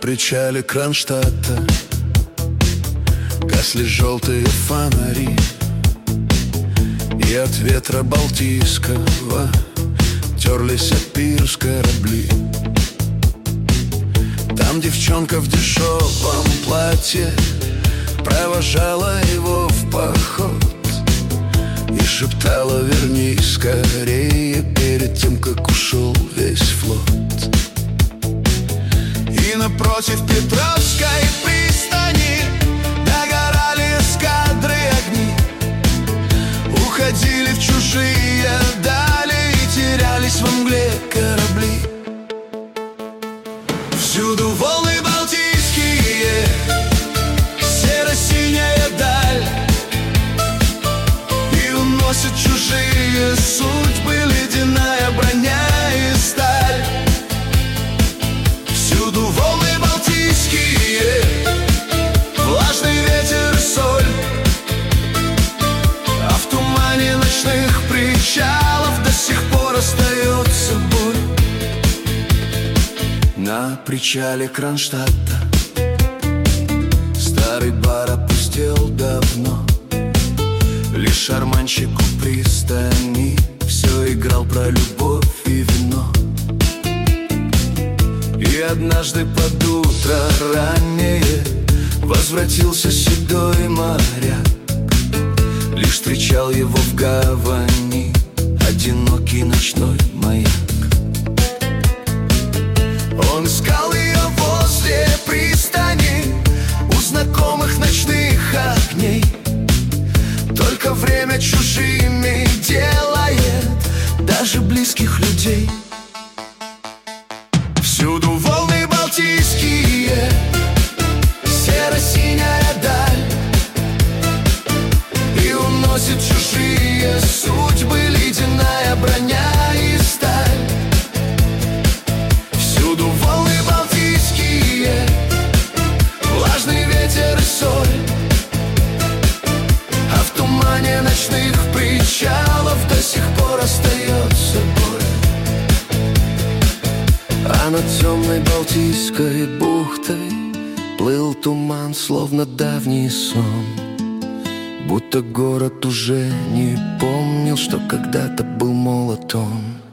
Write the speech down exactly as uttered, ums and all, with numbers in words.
причале Кронштадта гасли желтые фонари, и от ветра Балтийского терлись о пирс корабли. Там девчонка в дешевом платье провожала его в поход и шептала: вернись скорее, перед тем, как ушел весь флот. И напротив Петровской пристани догорали эскадры огни, уходили в чужие дали и терялись во мгле корабли. Всюду волны балтийские, серо-синяя даль, и уносят чужие судьбы ледяная броня и сталь. Всюду волны балтийские, влажный ветер и соль, а в тумане ночных причалов до сих пор остается боль. На причале Кронштадта старый бар опустел давно, лишь шарманщик у пристани все играл про любовь и вино. И однажды под утро раннее возвратился седой моряк, лишь встречал его в гавани одинокий ночной маяк. Он искал ее возле пристани у знакомых ночных огней, только время чужими делает даже близких людей. Всюду волны балтийские, серо-синяя даль, и уносит чужие судьбы ледяная броня и сталь. Всюду волны балтийские, влажный ветер и соль, а в тумане ночных причалов до сих пор остается боль. А над темной Балтийской бухтой плыл туман, словно давний сон, будто город уже не помнил, что когда-то был молод он.